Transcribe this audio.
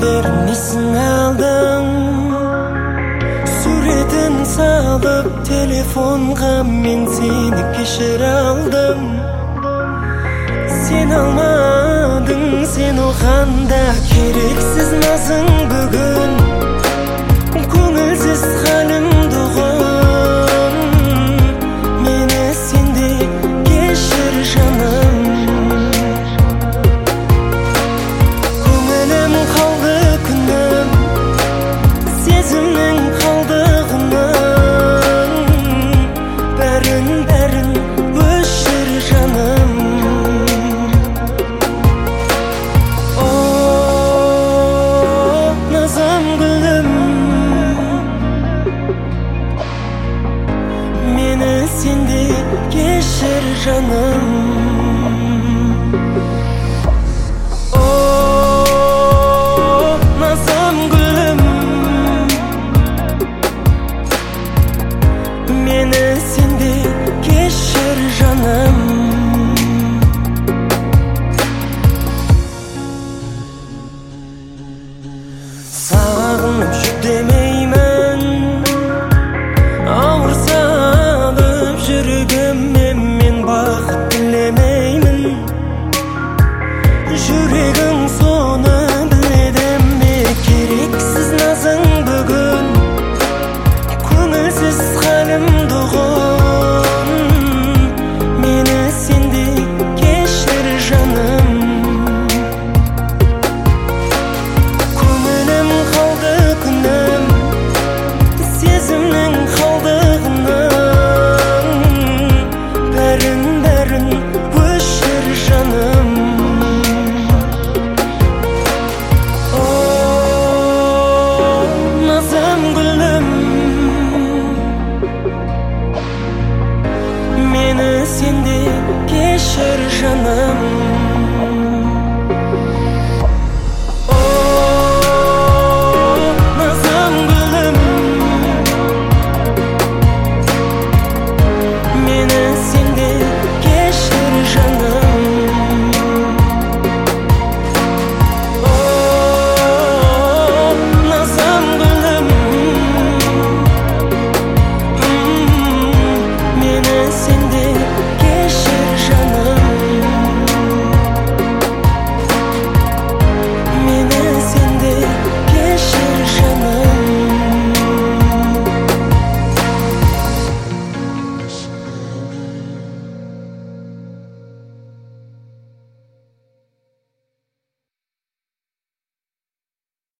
Несін алдың, суретін салып телефонға, мен сені кешіре алдым. Сен алмадың, сен оған да керексіз назың бүгін. Көңілсіз халімді ұғын, мені сенде кешір жаным. Көңілім қалды күнім, сезімнің қалдығының, бәрін өшір жаным. О, назым гүлім, мені сенде кешір жаным. Мені сенде кешір жаным. Сағынып жүр деме,